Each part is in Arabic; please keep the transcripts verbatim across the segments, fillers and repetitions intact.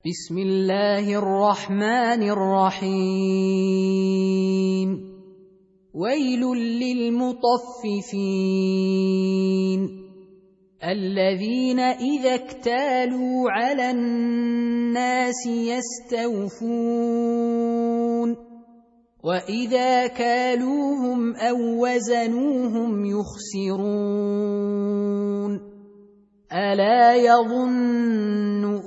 بسم الله الرحمن الرحيم ويل للمطففين الذين إذا اكتالوا على الناس يستوفون وإذا كالوهم أو وزنوهم يخسرون ألا يظن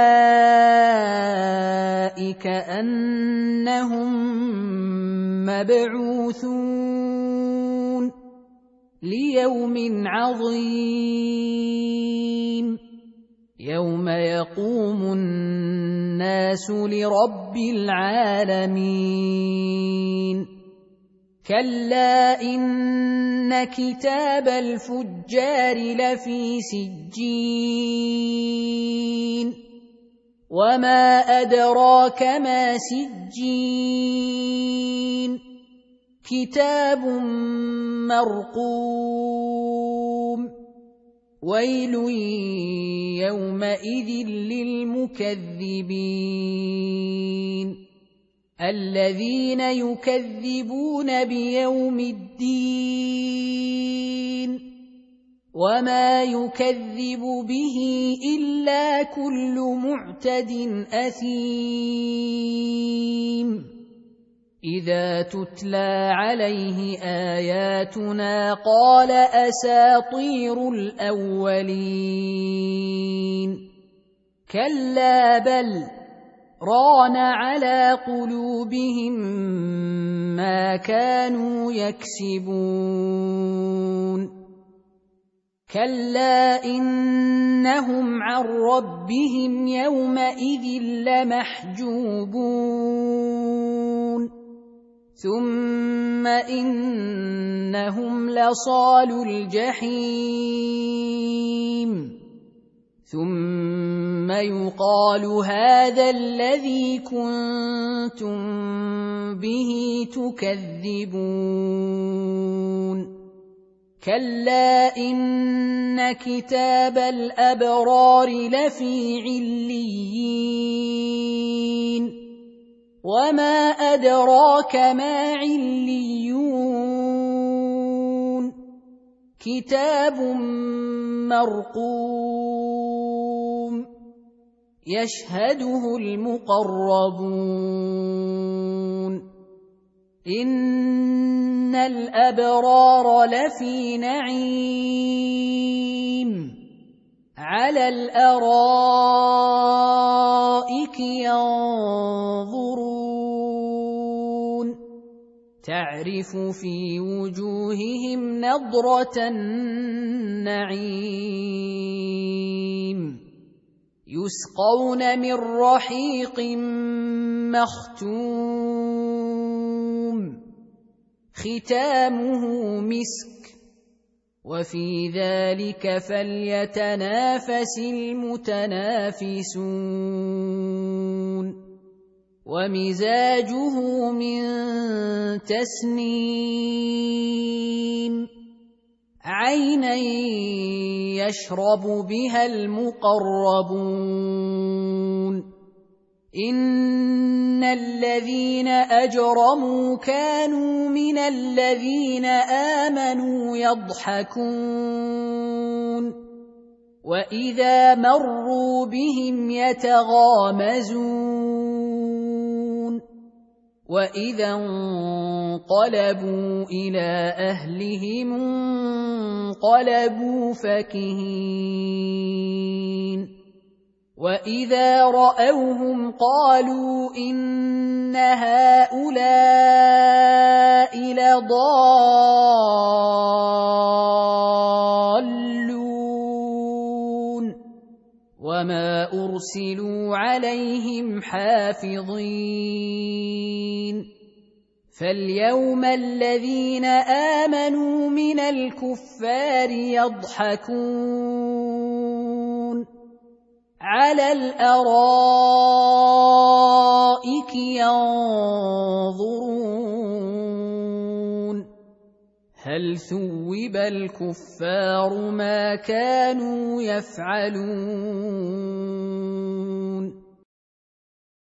أولئك أنهم مبعوثون ليوم عظيم يوم يقوم الناس لرب العالمين كلا إن كتاب الفجار لفي سجين وما أدراك ما سجين كتاب مرقوم ويل يومئذ للمكذبين الذين يكذبون بيوم الدين وما يكذب به إلا كل معتد أثيم إذا تتلى عليه آياتنا قال أساطير الأولين كلا بل ران على قلوبهم ما كانوا يكسبون كلا إنهم عن ربهم يومئذ لمحجوبون ثم إنهم لصالو الجحيم ثم يقال هذا الذي كنتم به تكذبون كلا إن كتاب الأبرار لفي عليين وما أدراك ما عليون كتاب مرقوم يشهده المقربون إن الأبرار لفي نعيم على الأرائك ينظرون تعرف في وجوههم نضرة النعيم يسقون من رحيق مختوم ختامه مسك وفي ذلك فليتنافس المتنافسون ومزاجه من تسنيم عينا يشرب بها المقربون إن الذين أجرموا كانوا من الذين آمنوا يضحكون وإذا مروا بهم يتغامزون وإذا انقلبوا إلى أهلهم انقلبوا فكهين وإذا رأوهم قالوا إن هؤلاء لضالون وما أرسلوا عليهم حافظين فاليوم الذين آمنوا من الكفار يضحكون على الأرائك ينظرون هل ثوب الكفار ما كانوا يفعلون